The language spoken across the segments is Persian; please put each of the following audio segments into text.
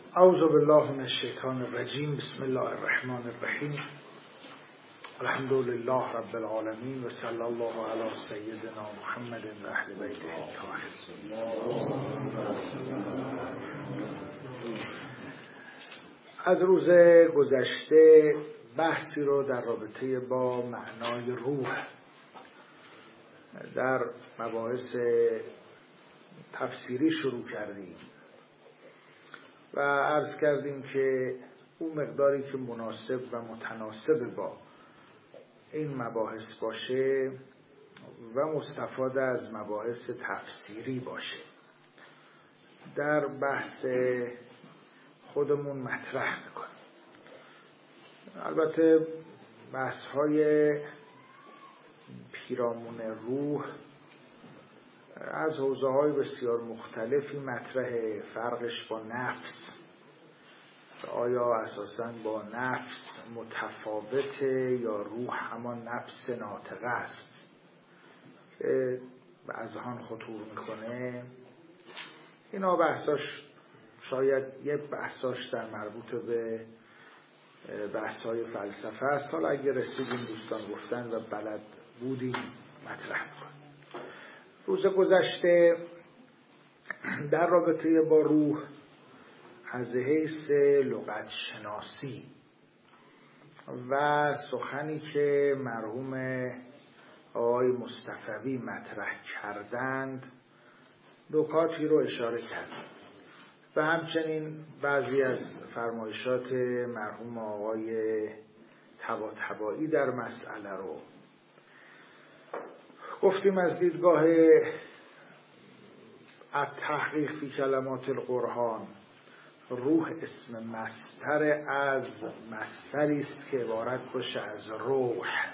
اعوذ بالله من الشیطان الرجیم. بسم الله الرحمن الرحیم. الحمد لله رب العالمین و صلی الله علی سیدنا محمد و اهل بیته الطاهرین. از روز گذشته بحثی رو در رابطه با معنای روح در مباحث تفسیری شروع کردیم و عرض کردیم که اون مقداری که مناسب و متناسب با این مباحث باشه و مستفاده از مباحث تفسیری باشه در بحث خودمون مطرح میکنیم. البته بحث‌های پیرامون روح از حوزه‌های بسیار مختلفی مطرحه. فرقش با نفس، آیا اساساً با نفس متفاوته یا روح همان نفس ناطقه است که به اذهان خطور میکنه. اینا بحثاش شاید یه بحثاش در مربوط به بحث‌های فلسفه است. حالا اگه رسیدیم دوستان گفتن و بلد بودیم مطرح میکنیم. روز گذشته در رابطه با روح از حیث لغت شناسی و سخنی که مرحوم آقای مصطفوی مطرح کردند نکاتی رو اشاره کردیم و همچنین بعضی از فرمایشات مرحوم آقای طباطبایی در مسئله رو گفتیم. از دیدگاه التحقیق فی کلمات القرآن روح اسم مصدر از مصدری است که عبارت باشه از روح.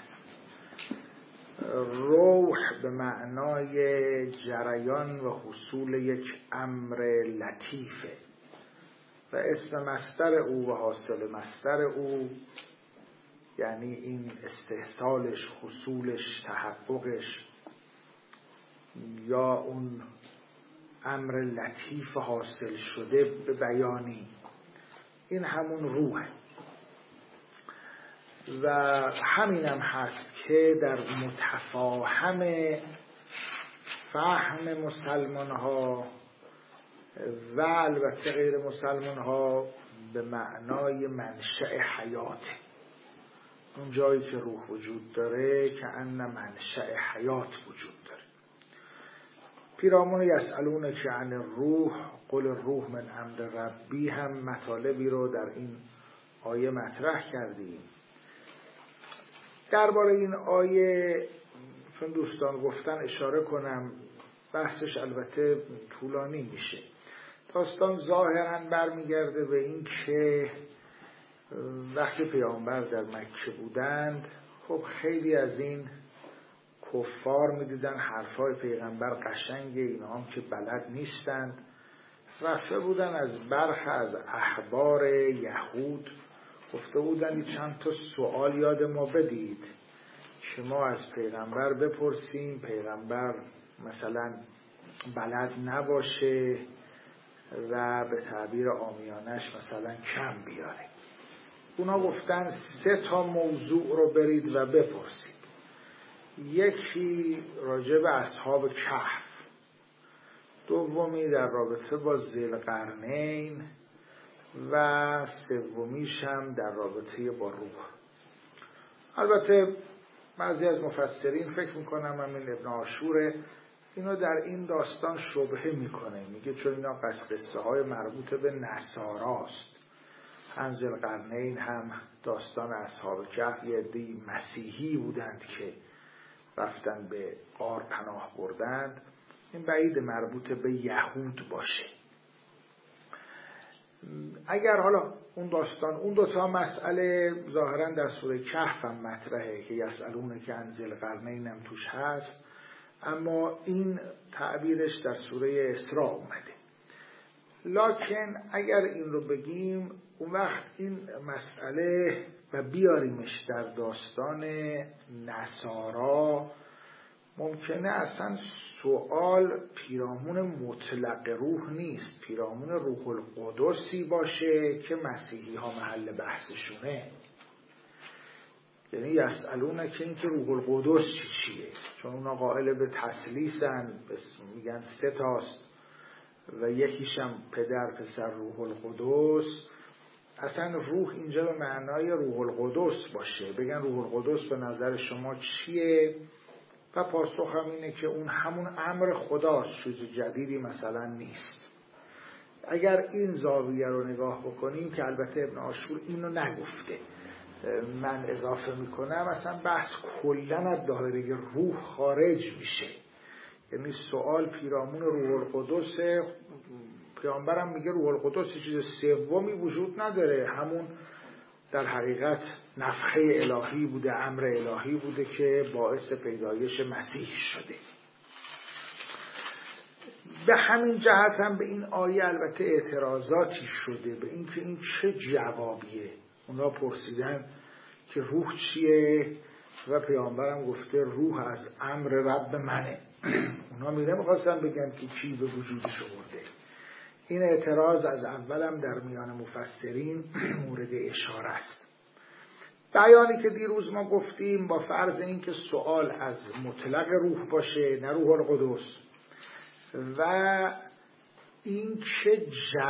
روح به معنای جریان و حصول یک امر لطیفه و اسم مصدر او و حاصل مصدر او یعنی این استحصالش، حصولش، تحققش یا اون امر لطیف حاصل شده به بیانی، این همون روحه. و همینم هست که در متفاهم فهم مسلمان ها و البته غیر مسلمان ها به معنای منشأ حیاته. اون جایی که روح وجود داره که ان منشأ حیات وجود داره. پیرامون یسألون که عن الروح قل الروح من امر ربی هم مطالبی رو در این آیه مطرح کردیم. درباره این آیه چون دوستان گفتن اشاره کنم، بحثش البته طولانی میشه. داستان ظاهرا برمیگرده به این که وقتی پیامبر در مکه بودند، خب خیلی از این کفار میدیدن حرفای پیغمبر قشنگه، اینا هم که بلد نیستند، رفته بودن از برخ از احبار یهود گفته بودن چند تا سوال یاد ما بدید که ما از پیغمبر بپرسیم، پیغمبر مثلا بلد نباشه و به تعبیر عامیانش مثلا کم بیاره. اونا گفتن 3 موضوع رو برید و بپرسید. یکی راجع به اصحاب کهف، دومی در رابطه با ذوالقرنین و سومیش هم در رابطه با روح. البته بعضی از مفسرین فکر میکنم همین ابن عاشور اینو در این داستان شبهه میکنه، میگه چون اینا قصه های مربوط به نصاراست. هم ذوالقرنین هم داستان اصحاب کهف یه عده‌ای مسیحی بودند که رفتن به غار پناه بردند. این بعید مربوط به یهود باشه. اگر حالا اون داستان اون 2 مسئله ظاهرا در سوره کهف هم مطرحه که یسألون که عن ذوالقرنین هم توش هست، اما این تعبیرش در سوره اسراء اومده. لکن اگر این رو بگیم اون وقت این مسئله و بیاریمش در داستان نصارا ممکنه اصلا سوال پیرامون مطلق روح نیست، پیرامون روح القدسی باشه که مسیحی ها محل بحثشونه. یعنی یسألونه که این که روح القدس چیه، چون اونا قائل به تثلیثن، میگن 3 تاست و یکیشم پدر پسر روح القدس. اصلا روح اینجا به معنای روح القدس باشه، بگن روح القدس به نظر شما چیه؟ و پاسخ هم اینه که اون همون امر خداست، چیز جدیدی مثلا نیست. اگر این زاویه رو نگاه بکنیم که البته ابن عاشور اینو نگفته، من اضافه میکنم، مثلا بحث کلن از دایره روح خارج میشه. یعنی سوال پیرامون روح القدس، پیامبرم میگه روح القدس چیز سومی وجود نداره، همون در حقیقت نفخه الهی بوده، امر الهی بوده که باعث پیدایش مسیح شده. به همین جهت هم به این آیه البته اعتراضاتی شده به این که این چه جوابیه. اونا پرسیدن که روح چیه و پیامبرم گفته روح از امر رب منه. اونا میخواستن بگن که کی به وجودش آورده. این اعتراض از اولم در میان مفسرین مورد اشاره است. بیانی که دیروز ما گفتیم با فرض این که سوال از مطلق روح باشه نه روح القدس، و این که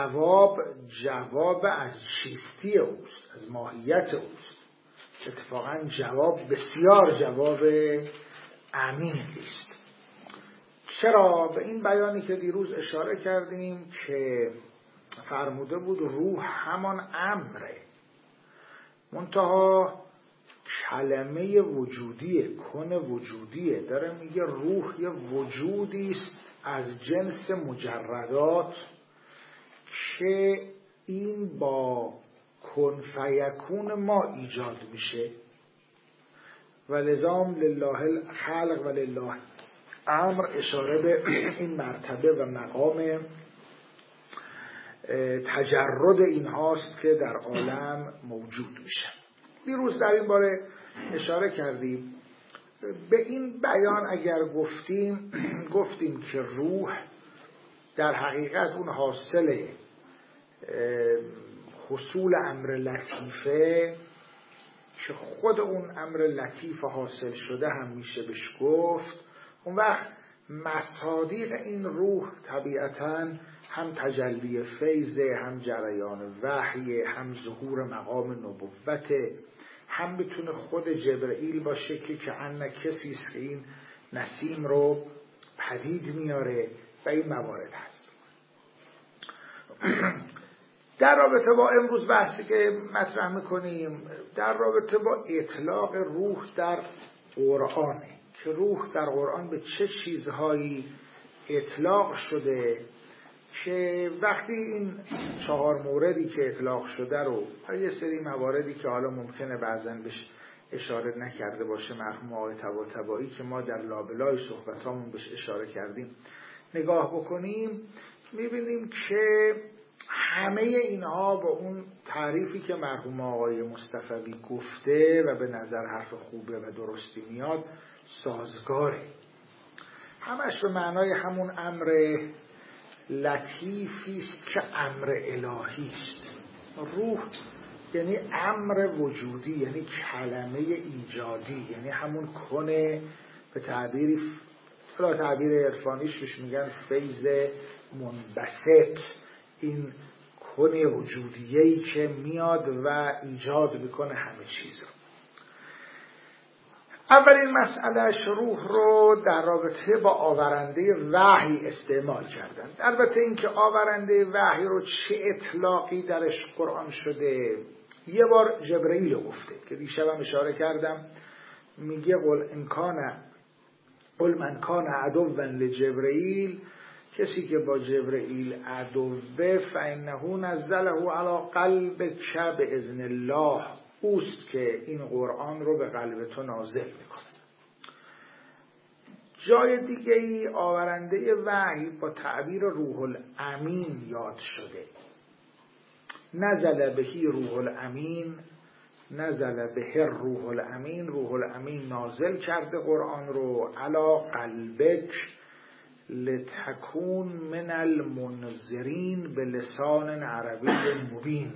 جواب از چیستی اوست، از ماهیت اوست. اتفاقا جواب بسیار جواب عمیقی است. چرا؟ به این بیانی که دیروز اشاره کردیم که فرموده بود روح همان امره، منتها کلمه وجودیه، کن وجودیه، داره میگه روح یه وجودی است از جنس مجردات که این با کن فیکون ما ایجاد میشه و لزام لله الخلق و لله امر اشاره به این مرتبه و مقام تجرد این هاست که در عالم موجود میشه. دیروز در این باره اشاره کردیم. به این بیان اگر گفتیم که روح در حقیقت اون حاصل حصول امر لطیفه که خود اون امر لطیف حاصل شده هم میشه بهش گفت، اون وقت مصادیق این روح طبیعتاً هم تجلی فیضه، هم جریان وحی، هم ظهور مقام نبوته، هم میتونه خود جبرئیل باشه که انه کسی است که این نسیم رو پدید میاره و این موارد هست. در رابطه با امروز بحثی که مطرح میکنیم در رابطه با اطلاق روح در قرآنه که روح در قرآن به چه چیزهایی اطلاق شده، که وقتی این 4 موردی که اطلاق شده رو یه سری مواردی که حالا ممکنه بعضن بهش اشاره نکرده باشه مرحوم آقای طباطبایی که ما در لابلای صحبتامون بهش اشاره کردیم نگاه بکنیم، میبینیم که همه اینها با اون تعریفی که مرحوم آقای مصطفوی گفته و به نظر حرف خوبه و درستی میاد سازگاره. همش به معنای همون امر لطیفی است که امر الهی است. روح یعنی امر وجودی، یعنی کلمه ایجادی، یعنی همون کنه، به تعبیر عرفانیش بهش میگن فیض منبسط، این کنه وجودیه‌ای که میاد و ایجاد میکنه همه چیز رو. اولین مسئله روح رو در رابطه با آورنده وحی استعمال کردن. البته این که آورنده وحی رو چه اطلاقی درش قرآن شده، یه بار جبرئیل رو گفته که دیشبم اشاره کردم، میگه قل من کان عدوا لجبرئیل، کسی که با جبرئیل عدوه فانه نزله علی قلبک باذن الله، اوست که این قرآن رو به قلب تو نازل میکنه. جای دیگه ای آورنده وحی با تعبیر روح الامین یاد شده. نزل بهی روح الامین نزل به روح الامین، روح الامین نازل کرده قرآن رو، علی قلبک لتکون من المنذرین به لسان عربی مبین.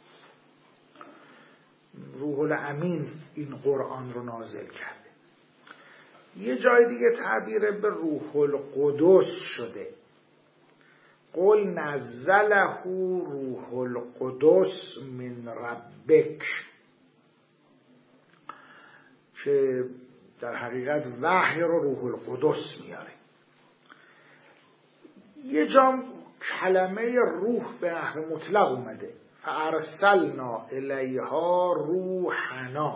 روح الامین این قرآن رو نازل کرده. یه جای دیگه تعبیر به روح القدس شده، قل نزله روح القدس من ربک، که در حقیقت وحی رو روح القدس میاره. یه جا کلمه روح به نحو مطلق اومده، فارسلنا الیها روحنا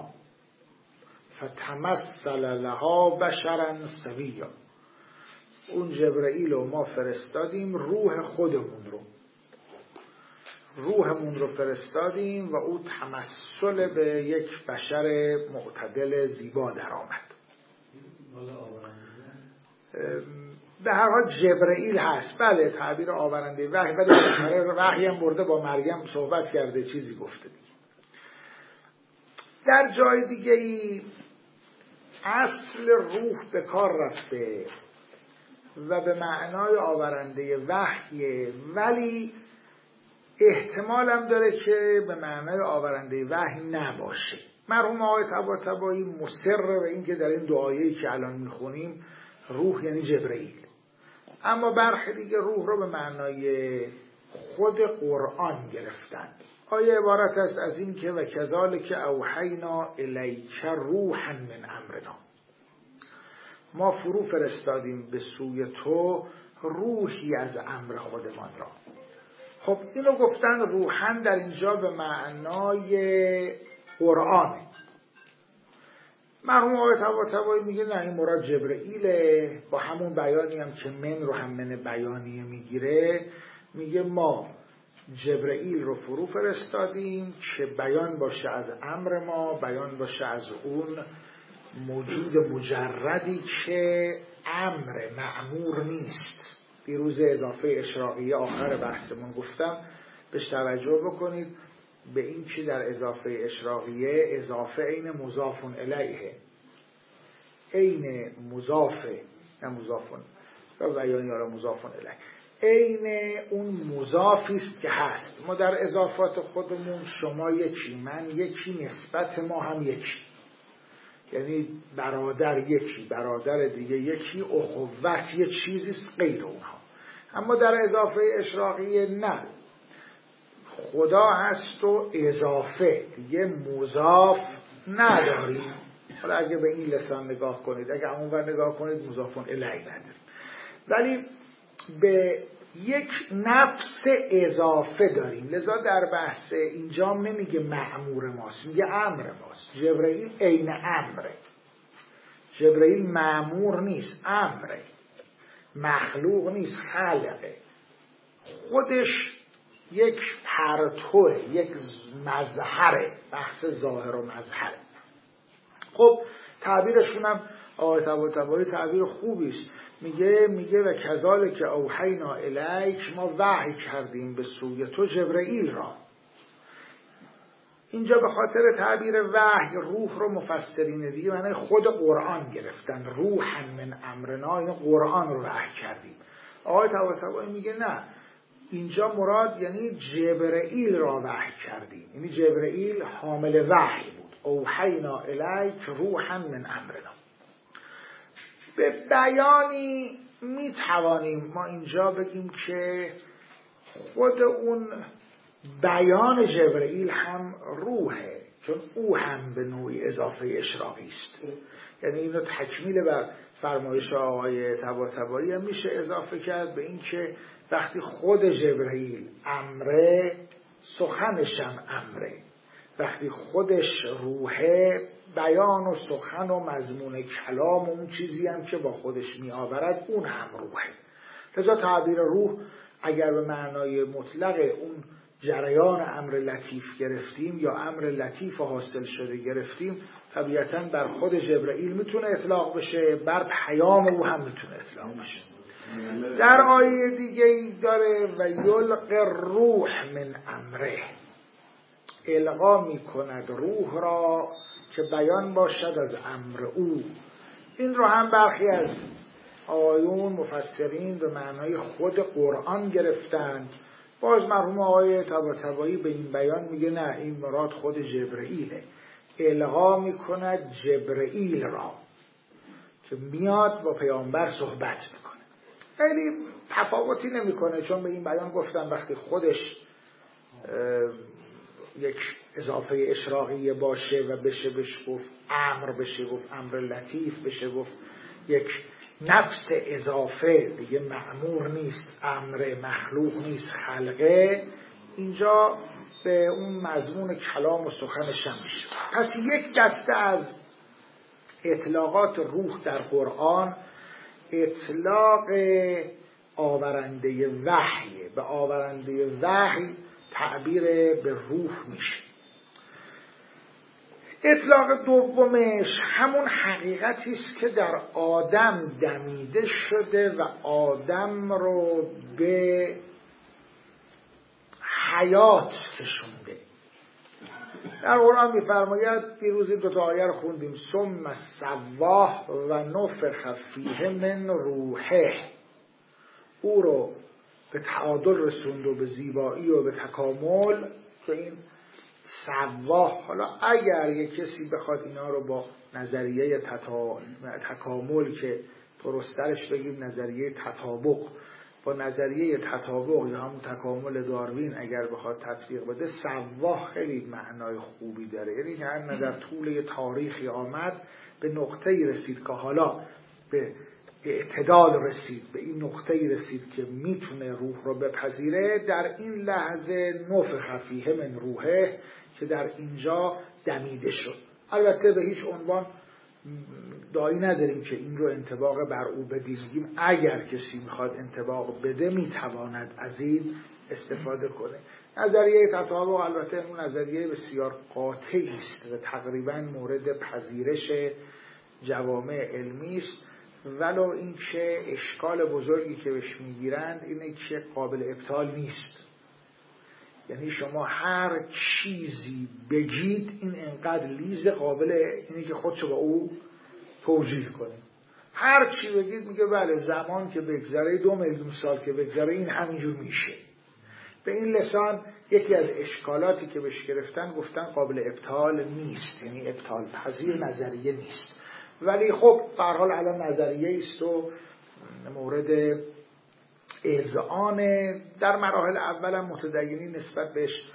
فتمثل لها بشرا سویا. اون جبرئیل رو ما فرستادیم، روحمون رو فرستادیم و او تمثل به یک بشر معتدل زیبا در آمد. به هر حال جبرئیل هست، بله، تعبیر آورنده وحی، ولی وحی هم برده با مریم صحبت کرده، چیزی گفته دیگه. در جای دیگه ای اصل روح به کار رفته و به معنای آورنده وحیه، ولی احتمالم داره که به معنای آورنده وحی نباشه. مرحوم آقای طباطبایی مصر به این که در این دعایی که الان میخونیم روح یعنی جبرئیل، اما برخی دیگه روح رو به معنای خود قرآن گرفتن. آیه عبارت است از این که و کذالک اوحینا الیک روحا من امرنا، ما فرو فرستادیم به سوی تو روحی از امر خودمان را. خب اینو گفتن روحن در اینجا به معنای قرآنه. مرحوم آقای طباطبایی میگه نه، این مراد جبرئیله، با همون بیانی هم که من رو هم من بیانیه میگیره، میگه ما جبرئیل رو فرو فرستادیم که بیان باشه از امر ما، بیان باشه از اون موجود مجردی که امر مأمور نیست. دیروز اضافه اشراقیه آخر بحثمون گفتم بهش توجه بکنید، به این که در اضافه اشراقیه اضافه عین مضاف الیه، عین مضافه، نه مضافون و بیانی ها مضاف الیه، عین اون مضافی است که هست. ما در اضافات خودمون شما یکی، من یکی، نسبت ما هم یکی، یعنی برادر یکی، برادر دیگه یکی، اخوت یه چیزی غیر اونها. اما در اضافه اشراقیه نه، خدا هست و اضافه دیگه مضاف نداریم. حالا اگه به این لسان نگاه کنید، اگه اونور نگاه کنید مضافون الیه نداریم، ولی به یک نفس اضافه داریم. لذا در بحث اینجا نمیگه مأمور ماست، میگه امر ماست. جبرئیل عین امره، جبرئیل مأمور نیست، امره، مخلوق نیست، خالقه. خودش یک پرتوه، یک مظهره، بحث ظاهر و مظهره. خب تعبیرشون هم آقای طباطبایی تعبیر خوبی است، میگه و کذالک اوحینا الیک، ما وحی کردیم به سوی تو جبرئیل را. اینجا به خاطر تعبیر وحی روح رو مفسرین دیگه معنی خود قرآن گرفتن، روحا من امرنا، این قرآن رو وحی کردیم. آقای طباطبایی میگه نه، اینجا مراد یعنی جبرئیل را وحی کردیم، یعنی جبرئیل حامل وحی بود. اوحینا الیک روحا من امرنا. به بیانی میتوانیم ما اینجا بگیم که خود اون بیان جبرئیل هم روحه، چون او هم به نوعی اضافه اشراقی است. یعنی اینو تکمیل بر فرمایش آقای طباطبایی هم میشه اضافه کرد به این که وقتی خود جبرئیل امره، سخنش هم امره. وقتی خودش روحه، بیان و سخن و مضمون کلام و اون چیزی هم که با خودش می آورد اون هم روحه. لذا تعبیر روح اگر به معنای مطلق اون جریان امر لطیف گرفتیم یا امر لطیف حاصل شده گرفتیم، طبیعتاً بر خود جبرئیل میتونه اطلاق بشه، بر پیام او هم میتونه اطلاق بشه. در آیه دیگه ای داره و یلق روح من امره، القا می کند روح را که بیان باشد از امر او. این رو هم برخی از آیون مفسرین به معنای خود قرآن گرفتند. باز مرحوم آقای طباطبایی به این بیان میگه نه، این مراد خود جبرئیله. القا میکند جبرئیل را که میاد با پیامبر صحبت میکنه. خیلی تفاوتی نمیکنه، چون به این بیان گفتم وقتی خودش یک اضافه اشراقیه باشه و بشه گفت امر، بشه گفت امر لطیف، بشه گفت یک نفس اضافه، دیگه مأمور نیست، امر مخلوق نیست، خلقه، اینجا به اون مضمون کلام و سخنش هم میشه. پس یک دسته از اطلاقات روح در قرآن اطلاق آورنده وحی، به آورنده وحی تعبیر به روح میشه. اطلاق دومش همون حقیقتی است که در آدم دمیده شده و آدم رو به حیات کشونده. در قرآن می‌فرماید، دیروز دو تا آیه رو خوندیم، ثم سواه و نفخ فیه من روحه، او رو به تعادل رسوند و به زیبایی و به تکامل. که این سواه، حالا اگر یک کسی بخواد اینا رو با نظریه تکامل که درسترش بگیم نظریه تطابق، با نظریه تطابق یا همون تکامل داروین اگر بخواد تطبیق بده، سواه خیلی معنای خوبی داره. یعنی نه در طول تاریخی آمد به نقطه‌ای رسید که حالا به اعتدال رسید، به این نقطه‌ای رسید که میتونه روح رو بپذیره. در این لحظه نفخ فیه من روحه که در اینجا دمیده شد. البته به هیچ عنوان داعی نداریم که این رو انطباق بر او بدیم، میگیم اگر کسی میخواد انطباق بده میتواند از این استفاده کنه. نظریه تطابق البته اون نظریه بسیار قاطعی است و تقریبا مورد پذیرش جوامع علمی است، ولو این که اشکال بزرگی که بهش میگیرند اینه که قابل ابطال نیست. یعنی شما هر چیزی بگید این انقدر لیز قابل اینه که خودشو با او توجیه کنه. هر چی بگید میگه بله، زمان که بگذره، 2 میلیون سال که بگذره این همینجور میشه. به این لسان یکی از اشکالاتی که بهش گرفتن گفتن قابل ابطال نیست، یعنی ابطال پذیر نظریه نیست. ولی خب به هر حال الان نظریه است و مورد اذعان. در مراحل اول هم متدینین نسبت بهش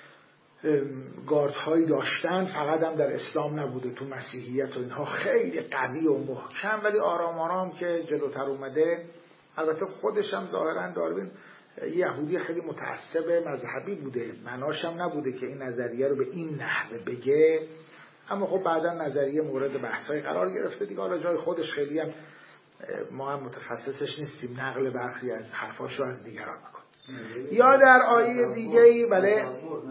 گاردهایی داشتن، فقط هم در اسلام نبوده، تو مسیحیت و اینها خیلی قوی و محکم، ولی آرام آرام که جلوتر اومده. البته خودش هم ظاهرا داروین یهودی خیلی متعصب مذهبی بوده، معناش هم نبوده که این نظریه رو به این نحوه بگه، اما خب بعدا نظریه مورد بحث‌های قرار گرفته دیگه. حالا جای خودش خیلی هم ما هم متخصصش نیستیم، نقل برخی از حرفاشو از دیگران میکنیم. یا در آیه دیگه‌ای بله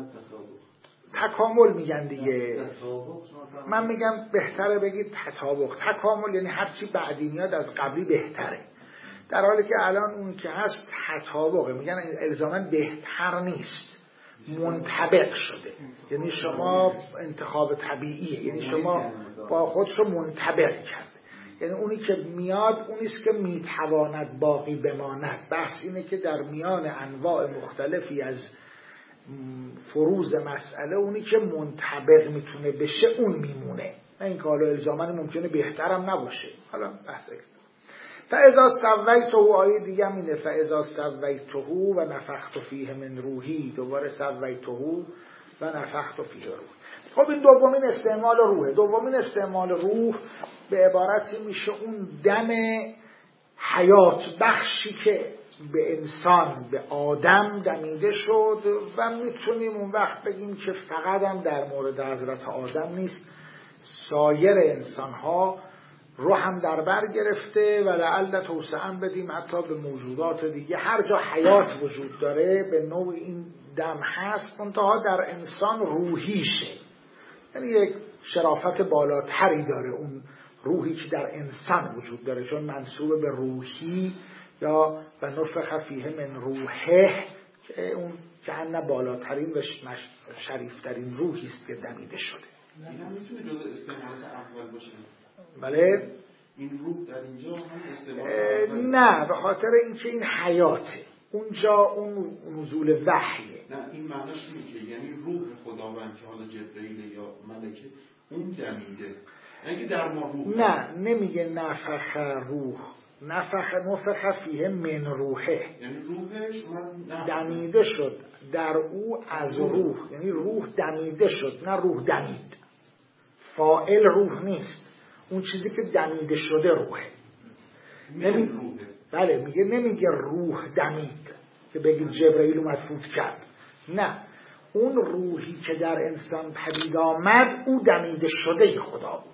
تکامل میگن دیگه، من میگم بهتره بگید تطابق. تکامل یعنی هرچی بعدی میاد از قبلی بهتره، در حالی که الان اون که هست تطابقه، میگن الزاماً بهتر نیست، منطبق شده. یعنی شما انتخاب طبیعیه، یعنی شما با خودشو منطبق کرده. یعنی اونی که میاد اونیست که میتواند باقی بماند. بحث اینه که در میان انواع مختلفی از فروز مسئله اونی که منطبق میتونه بشه اون میمونه، نه این که حالا الزاماً ممکنه بهترم نباشه. حالا بحث فاذا سویته، آیه دیگه هم اینه فاذا سویته و نفخت فیه من روحی، دوباره سویته و نفخت فیه روح. خب این دومین استعمال روحه. دومین استعمال روح به عبارتی میشه اون دم حیات بخشی که به انسان، به آدم دمیده شد و میتونیم اون وقت بگیم که فقط هم در مورد حضرت آدم نیست، سایر انسانها رو هم در بر گرفته و لعل توسعه بدیم حتی به موجودات دیگه. هر جا حیات وجود داره به نوع این دم هست، منتها در انسان روحیشه، یعنی یک شرافت بالاتری داره اون روحی که در انسان وجود داره، چون منسوب به روحی یا و نفخ فیه من روحه که اون که ان بالاترین و شریفترین روحی است که دمیده شده. این هم میتونه جزء استعمالات اول باشه. بله؟ این روح در اینجا هم استعمالات نه، به خاطر اینکه این حیاته. اونجا اون نزول وحیه. نه، این معناش اینه که یعنی روح خداوند که حالا جبرئیل یا ملکه اون دمیده. اگه در ما روح نه، نمیگه نفخ روح، نفخ فیه من روحه، یعنی روحش دمیده شد در او از روح، یعنی روح دمیده شد، نه روح دمید. فاعل روح نیست، اون چیزی که دمیده شده روحه. بله، نمیگه روح دمید که بگید جبرئیل اومد فوت کرد. نه، اون روحی که در انسان پدید آمد او دمیده شده خدا بود،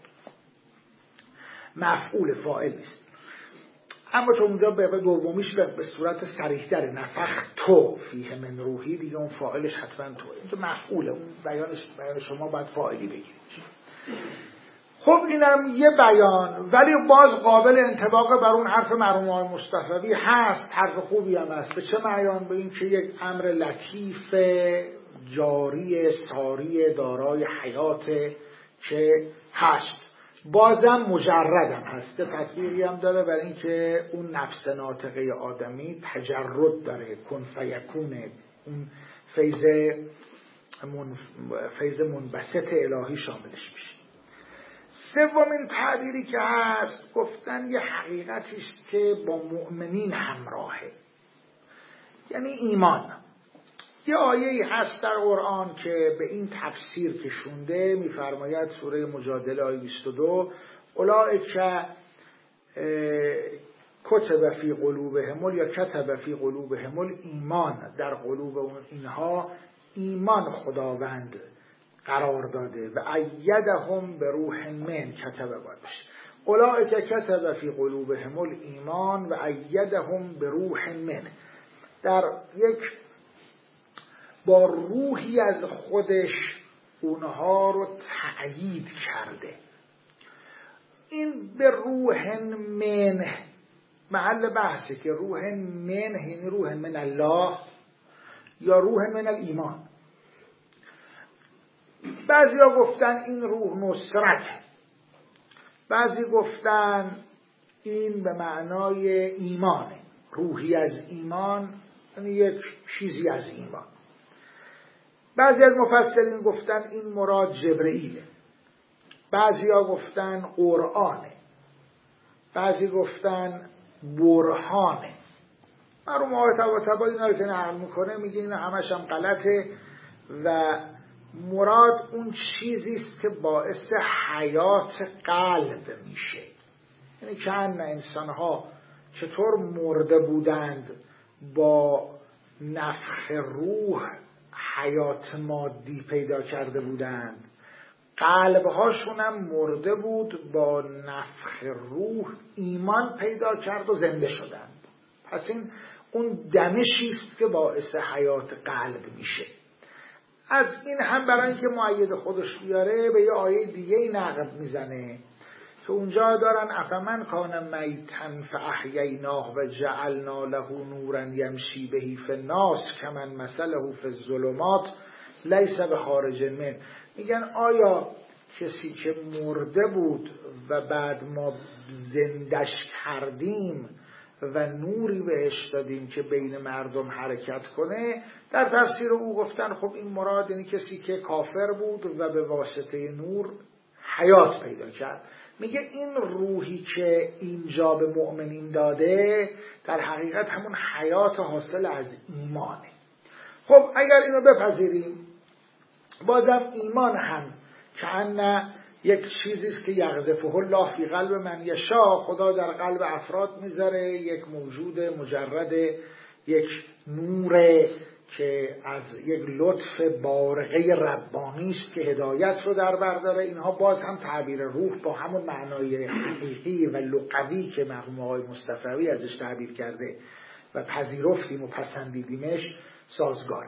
مفعول فاعل نیست. اما چون اونجا به دومیش به صورت صریح تر نفخ تو فیه من روحی، دیگه اون فاعلش حتما توه، این تو مفعوله، اون بیان شما باید فاعلی بگیرید. خب اینم یه بیان، ولی باز قابل انطباق بر اون حرف مرحوم آقای مصطفوی هست، حرف خوبی هم هست. به چه معیان؟ به این که یک امر لطیف جاری ساری دارای حیات که هست، بازم مجردم هست. تطبیقی هم داره برای این که اون نفس ناطقه آدمی تجرد داره، کن فیکونه، اون فیض منبسط الهی شاملش میشه. سومین تعبیری که هست، گفتن یه حقیقتی است که با مؤمنین همراهه، یعنی ایمان. یه آیه‌ای هست در قرآن که به این تفسیر کشونده، می‌فرماید سوره مجادله آیه 22 اولئک کتب فی قلوبهم یا کتب فی قلوبهم ایمان، در قلوب اینها ایمان خداوند قرار داده و ایدهم به روح من، کتب باید باشه، اولئک کتب فی قلوبهم ایمان و ایدهم به روح من، در یک با روحی از خودش اونها رو تأیید کرده. این به روح من محل بحثه که روح من یعنی روح من الله یا روح من الایمان. بعضی ها گفتن این روح نصرت، بعضی گفتن این به معنای ایمانه، روحی از ایمان، یعنی یک چیزی از ایمان. بعضی از مفسرین گفتن این مراد جبرئیله، بعضی ها گفتن قرآنه، بعضی گفتن برهانه. مرحوم آقای طباطبایی اینا رو که نقل میکنه میگه اینا همش هم غلطه و مراد اون چیزی است که باعث حیات قلب میشه. یعنی که انسانها چطور مرده بودند با نفخ روح حیات مادی پیدا کرده بودند، قلبهاشون هم مرده بود با نفخ روح ایمان پیدا کرد و زنده شدند. پس این اون دمشی است که باعث حیات قلب میشه. از این هم برای اینکه مؤید خودش بیاره به یه آیه دیگه نقب میزنه که اونجا دارن افمن کان میتن فاحییناه و جعلنا له نورا یمشی به فی الناس کمن مثله فی الظلمات لیس بخارج من. میگن آیا کسی که مرده بود و بعد ما زندش کردیم و نوری بهش دادیم که بین مردم حرکت کنه، در تفسیر او گفتن خب این مراد یعنی کسی که کافر بود و به واسطه نور حیات پیدا کرد. میگه این روحی که اینجا به مؤمنین داده در حقیقت همون حیات حاصل از ایمانه. خب اگر اینو بپذیریم، بازم ایمان هم که یک چیزی است که یغذفه الله فی قلب من یشاء، خدا در قلب افراد میذاره، یک موجود مجرد، یک نور که از یک لطف بارقه ربانی است که هدایت رو در بر داره. اینها باز هم تعبیر روح با همون معنای حقیقی و لغوی که مرحوم آقای مصطفوی ازش تعبیر کرده و پذیرفتیم و پسندیدیمش سازگار.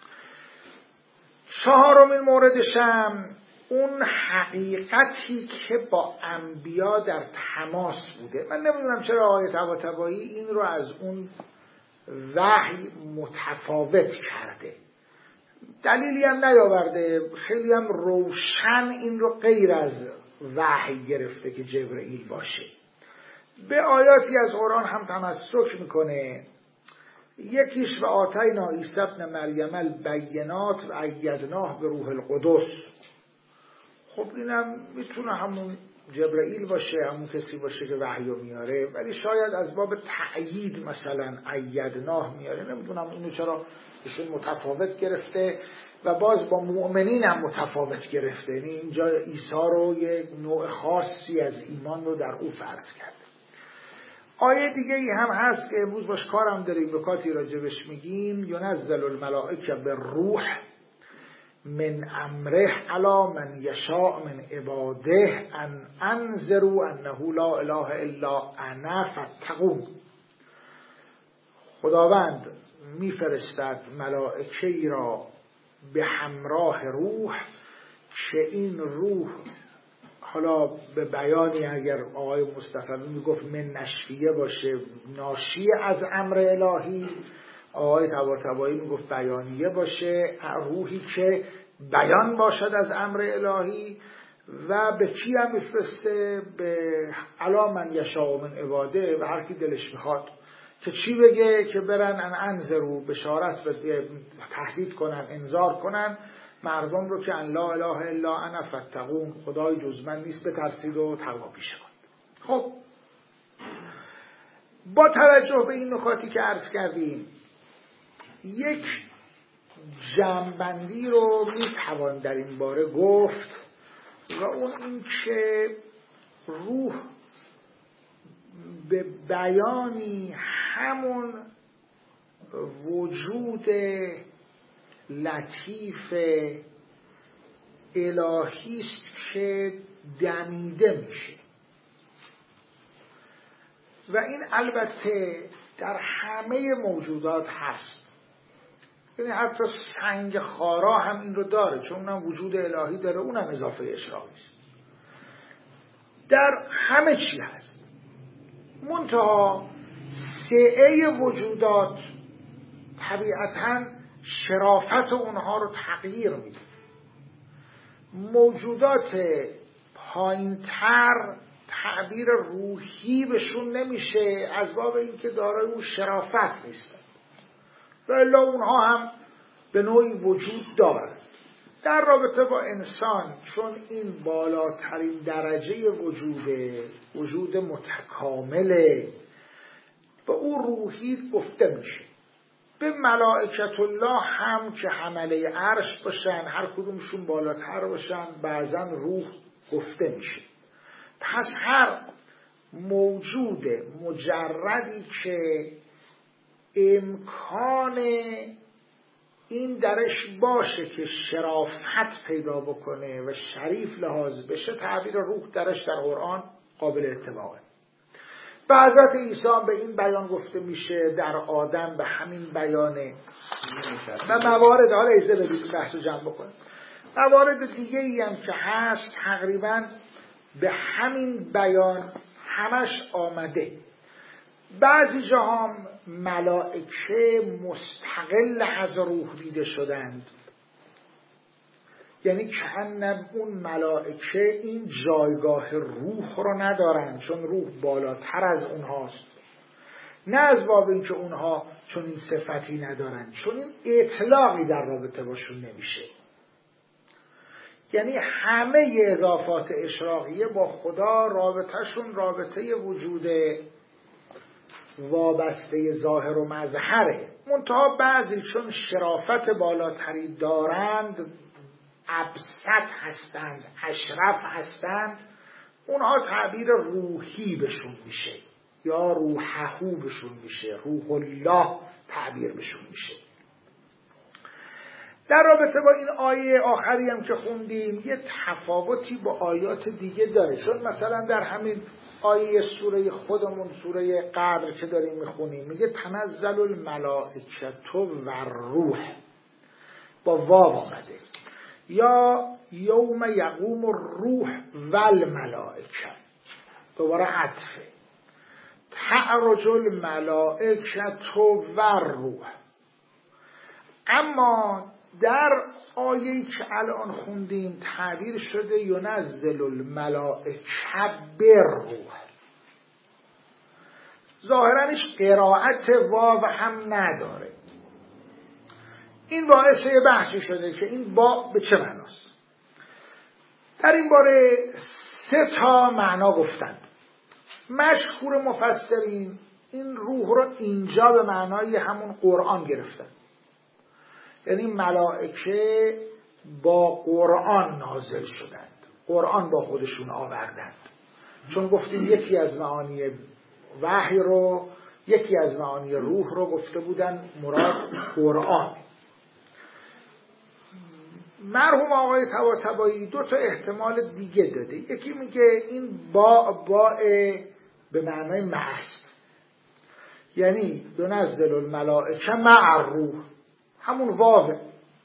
چهارمین موردش هم اون حقیقتی که با انبیا در تماس بوده. من نمیدونم چرا آقای طباطبایی این رو از اون وحی متفاوت کرده. دلیلی هم نیاورده، خیلی هم روشن این رو غیر از وحی گرفته که جبرئیل باشه. به آیاتی از قرآن هم تمسک میکنه. یکیش و آتینا عیسی ابن مریم البینات و ایدناه به روح القدس. خب اینم میتونه همون جبرئیل باشه، همون کسی باشه که وحی رو میاره، ولی شاید از باب تأیید مثلا ایدناه میاره. نمیدونم اینو چرا ایشون متفاوت گرفته و باز با مؤمنین هم متفاوت گرفته. یعنی اینجا عیسی رو یک نوع خاصی از ایمان رو در او فرض کرده. آیه دیگه ای هم هست که امروز باش کارم داریم، نکاتی راجبش میگیم. ینزل الملائکه بالروح من امره علی من یشاء من عباده ان انذروا انه لا اله الا انا فاتقون. خداوند میفرستد ملائکه‌ای را به همراه روح که این روح، حالا به بیانی اگر آقای مصطفی میگفت من نشفیه باشه، ناشی از امر الهی، آقای طباطبایی میگفت بیانیه باشه، روحی که بیان باشد از امر الهی. و به کی هم میفرسته؟ به علی من یشاء من عباده، و هر کی دلش میخواد که چی بگه؟ که برن ان انذروا، بشارت بده، تهدید کنن، انذار کنن مردم رو که ان لا اله الا انا فاتقون، خدای جز من نیست بترسید و تقوا پیشه کنید. خب با توجه به این نکاتی که عرض کردیم، یک جمع‌بندی رو میتوان در این باره گفت و اون این که روح به بیانی همون وجود لطیف الهی است که دمیده میشه و این البته در همه موجودات هست. یعنی حتی سنگ خارا هم این رو داره، چون اونم وجود الهی داره، اونم اضافه اشراقی است. در همه چی هست. منتها سعه وجودات طبیعتاً شرافت اونها رو تغییر میده. موجودات پایین‌تر تعبیر روحی بهشون نمیشه از باب اینکه دارای اون شرافت نیستن، ولی اونها هم به نوعی وجود دارن. در رابطه با انسان، چون این بالاترین درجه وجود متکامله، به او روحی گفته میشه. به ملائکت الله هم که حمله عرش باشن، هر کدومشون بالاتر باشن، بعضا روح گفته میشه. پس هر موجود مجردی که امکان این درش باشه که شرافت پیدا بکنه و شریف لحاظ بشه، تعبیر روح درش در قرآن قابل اتباعه. به حضرت عیسی به این بیان گفته میشه، در آدم به همین بیانه و موارد، حالا ایزه بدید بحث رو جمع بکنه، موارد دیگه ای هم که هست تقریبا به همین بیان همش آمده. بعضی جاها ملائکه مستقل از روح دیده شدند، یعنی کأن اون ملائکه این جایگاه روح رو ندارن، چون روح بالاتر از اونهاست. نه از باب این که اونها چون این صفتی ندارن، چون این اطلاقی در رابطه باشون نمیشه. یعنی همه اضافات اشراقیه با خدا رابطهشون رابطه وجود وابسته ظاهر و مظهره. منتها بعضی چون شرافت بالاتری دارند، ابسط هستند، اشرف هستند، اونها تعبیر روحی بشون میشه یا روحهو بشون میشه، روح الله تعبیر بشون میشه. در رابطه با این آیه آخری هم که خوندیم یه تفاوتی با آیات دیگه داره، چون مثلا در همین آیه سوره خودمون، سوره قدر که داریم میخونیم، میگه تنزل الملائکه و روح، با واو آمده، یا یوم یقوم الروح و الملائکه، دوباره عطفه. تعرج الملائکة و روح. اما در آیه‌ای که الان خوندیم تعبیر شده ینزل الملائکه بالروح. ظاهرا هیچ قرائت واو هم نداره. این باعث یه بحثی شده که این با به چه معناست. در این باره 3 تا معنا گفتند. مشهور مفسرین این روح رو اینجا به معنای همون قرآن گرفتن، یعنی ملائکه با قرآن نازل شدند، قرآن با خودشون آوردند. چون گفتیم یکی از معانی وحی رو، یکی از معانی روح رو گفته بودن مراد قرآن. مرحوم آقای طباطبایی 2 تا احتمال دیگه داده. یکی میگه این با به معنای معست، یعنی ینزل الملائکه مع الروح، همون واوه.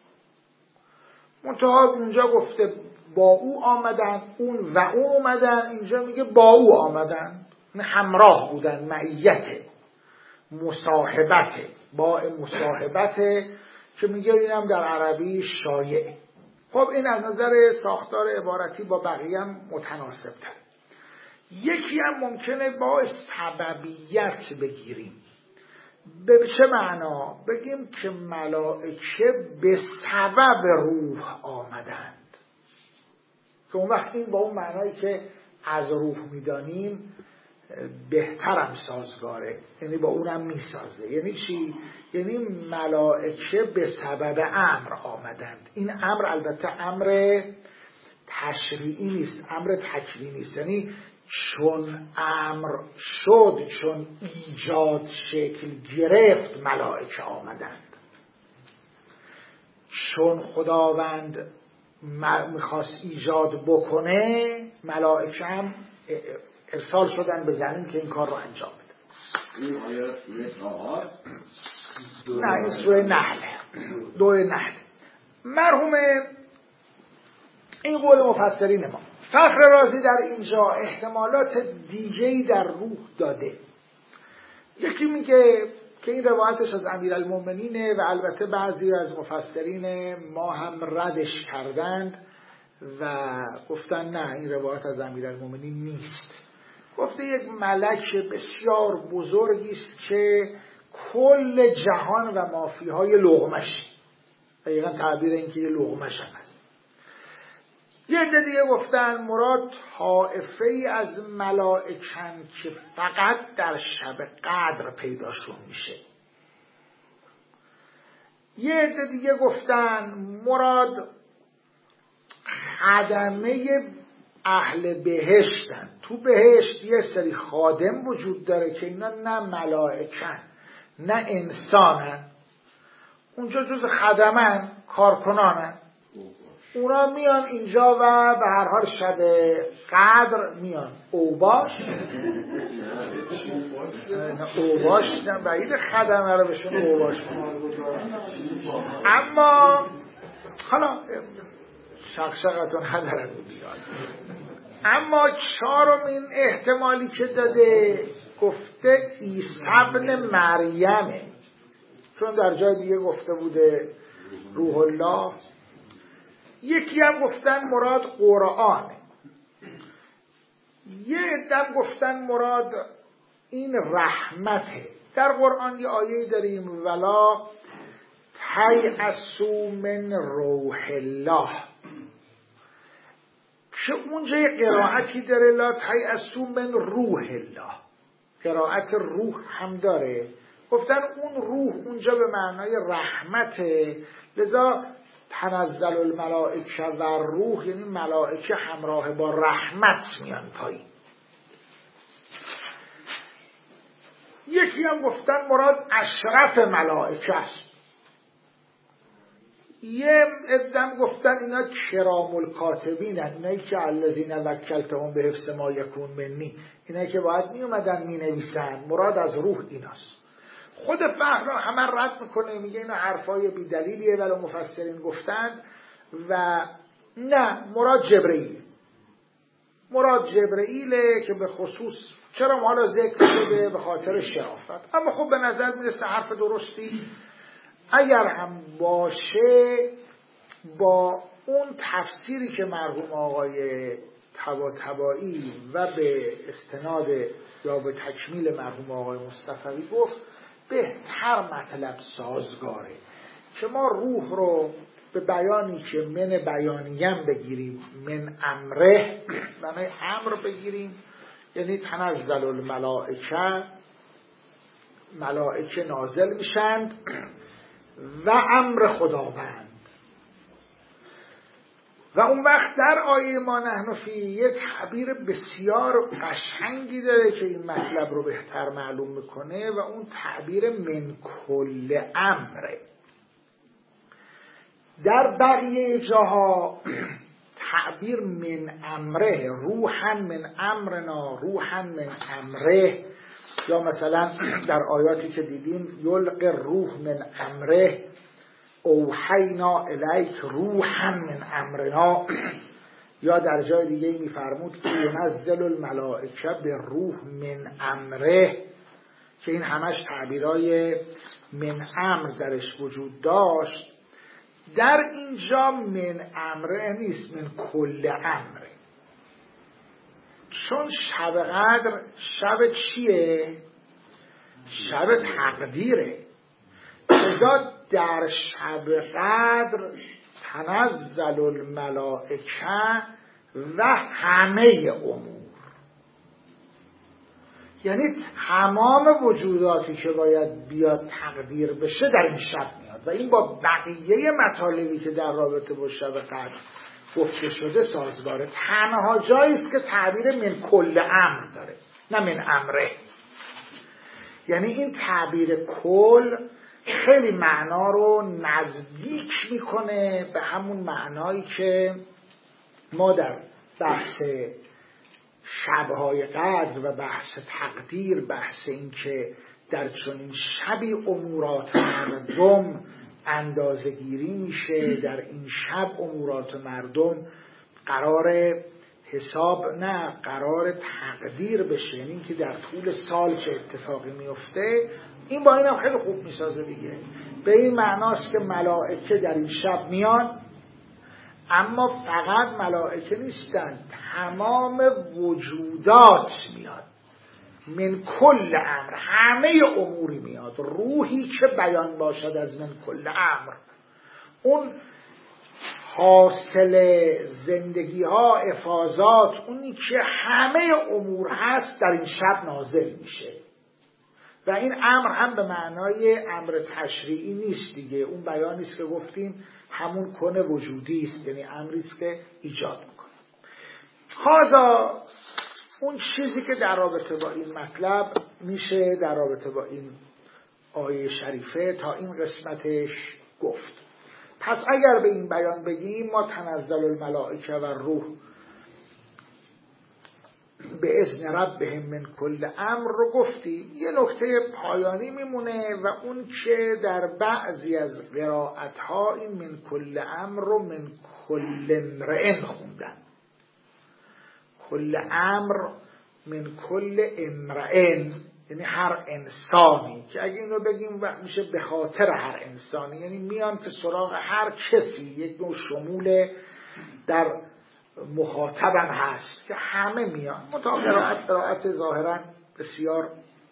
منتها اونجا گفته با او آمدن، اون و اون اومدن، اینجا میگه با او آمدن، همراه بودن، معیت، مصاحبت، با مصاحبت که میگه اینم در عربی شایع. خب این از نظر ساختار عبارتی با بقیه هم متناسب تر. یکی هم ممکنه با سببیت بگیریم. به چه معنا؟ بگیم که ملائکه به سبب روح آمدند، که اون وقت این با اون معنایی که از روح میدانیم بهترم سازگاره، یعنی با اونم میسازه. یعنی چی؟ یعنی ملائکه به سبب امر آمدند. این امر البته امر تشریعی نیست، امر تکوینی است. یعنی چون امر شد، چون ایجاد شکل گرفت، ملائکه آمدند. چون خداوند میخواست ایجاد بکنه، ملائکه هم ارسال شدن به زمین که این کار رو انجام بده. این آیه سوره نه، این سوره نحل، 2 نحل. مرحوم این قول مفسرین ما. فخر رازی در اینجا احتمالات دیگه‌ای در روح داده. یکی میگه که این روایتش از امیرالمومنینه و البته بعضی از مفسرین ما هم ردش کردند و گفتن نه، این روایت از امیرالمومنین نیست. گفته یک ملک بسیار بزرگی است که کل جهان و مافیهای لقمش، دقیقاً تعبیر این که یه لقمش هم هست. یه عده دیگه گفتن مراد طائفه‌ای از ملائکن که فقط در شب قدر پیداشون میشه. یه عده دیگه گفتن مراد خدمه اهل بهشتن. تو بهشت یه سری خادم وجود داره که اینا نه ملائکن نه انسانن، اونجا جز خدمن، کارکنانن. اونا میان اینجا و به هر حال شب قدر میان. اوباش نه بعید خدمه رو بهشون اوباش اما حالا شقشقتون ندارد بیاد. اما 4مین احتمالی که داده گفته عیسی ابن مریمه، چون در جای دیگه گفته بوده روح الله. یکی هم گفتن مراد قرآنه. یه عدم گفتن مراد این رحمته. در قرآن یه آیه داریم ولا تیأسوا من روح الله، که اونجا یه قرائتی داره لا تیأسوا من روح الله، قرائت روح هم داره. گفتن اون روح اونجا به معنای رحمته، لذا تنزل الملائکه و روح، یعنی ملائکه همراه با رحمت میان پایین. یکی هم گفتن مراد اشرف ملائکه است. یه عدم گفتن اینا کرام الکاتبین، اینایی که الذین وکلتهم به حفظ ما یکون منی، اینایی که باید می اومدن می نویسن. مراد از روح ایناست. خود فهرا همه رد میکنه، میگه اینا حرفای بی دلیلیه ولی مفسرین گفتند و نه، مراد جبرئیل. مراد جبرئیله که به خصوص چرا حالا ذکر شده؟ به خاطر شرافت. اما خب به نظر میرسه حرف درستی اگر هم باشه با اون تفسیری که مرحوم آقای طباطبایی و به استناد یا به تکمیل مرحوم آقای مصطفی گفت بهتر مطلب سازگاره که ما روح رو به بیانی که من بیانیم بگیریم، من امره، معنی امر بگیریم، یعنی تنزل الملائکه، ملائکه نازل میشند و امر خداوند. و اون وقت در آیه ما نحن فی یه تعبیر بسیار قشنگی داره که این مطلب رو بهتر معلوم میکنه و اون تعبیر من کل امره. در بقیه جاها تعبیر من امره، روحا من امرنا، روحا من امره، یا مثلا در آیاتی که دیدیم یلقی روح من امره اوحینا الیک روحا من امرنا، یا در جای دیگه میفرمود که ینزل الملائکه به روح من امره، که این همش تعبیرای من امر درش وجود داشت. در اینجا من امره نیست، من کل امره، چون شب قدر شب چیه؟ شب تقدیره. لذا در شب قدر تنزل الملائکه و همه امور، یعنی تمام وجوداتی که باید بیاد تقدیر بشه در این شب میاد و این با بقیه مطالبی که در رابطه با شب قدر گفته شده سازگاره. تنها جایی است که تعبیر من کل امر داره، نه من امره. یعنی این تعبیر کل خیلی معنا رو نزدیک میکنه به همون معنایی که ما در بحث شبهای قدر و بحث تقدیر، بحث این که در چنین شبی امورات مردم اندازه گیری میشه، در این شب امورات مردم قرار حساب نه قرار تقدیر بشه، یعنی که در طول سال چه اتفاقی میفته. این با این هم خیلی خوب میسازه دیگه. به این معناست که ملائکه در این شب میان، اما فقط ملائکه نیستن، تمام وجودات میاد، من کل امر، همه اموری میاد. روحی که بیان باشد از من کل امر، اون حاصل زندگی ها، افاضات، اونی که همه امور هست در این شب نازل میشه. و این امر هم به معنای امر تشریعی نیست دیگه، اون بیانی است که گفتیم همون کن وجودی است، یعنی امری است که ایجاد میکنه. خاصا اون چیزی که در رابطه با این مطلب میشه در رابطه با این آیه شریفه تا این قسمتش گفت. پس اگر به این بیان بگیم ما تنزل الملائکه و روح به اذن ربهم من کل امر رو گفتیم. یه نکته پایانی میمونه و اون که در بعضی از قرائت‌ها این من کل امر رو من کل امرئ خوندن. کل امر من کل امرئ، یعنی هر انسانی، که اگه اینو بگیم میشه به خاطر هر انسانی، یعنی میان که سراغ هر کسی، یک نوع شمول در مخاطبم هست که همه میان. قرائت ظاهرا بسیار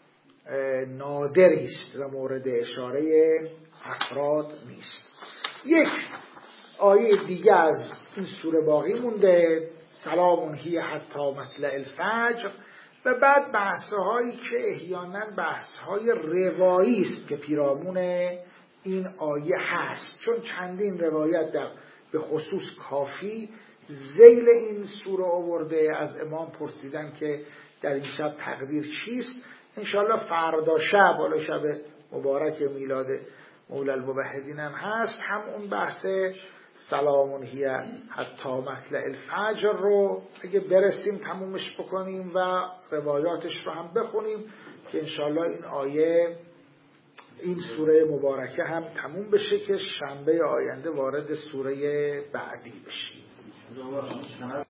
نادری است و مورد اشاره افراد نیست. یک آیه دیگه از این سوره باقی مونده، سلام هی حتی مطلع الفجر، و بعد بحث‌هایی که احیانا بحث‌های روایی است که پیرامون این آیه هست، چون چندین روایت در به خصوص کافی ذیل این سوره آورده. از امام پرسیدن که در این شب تقدیر چیست. انشاءالله فردا شب، حالا شب مبارک میلاد مولا الموحدین هم هست، هم اون بحث سلام هی حتی مطلع الفجر رو اگه برسیم تمومش بکنیم و روایاتش رو هم بخونیم که انشاءالله این آیه، این سوره مبارکه هم تموم بشه که شنبه آینده وارد سوره بعدی بشیم.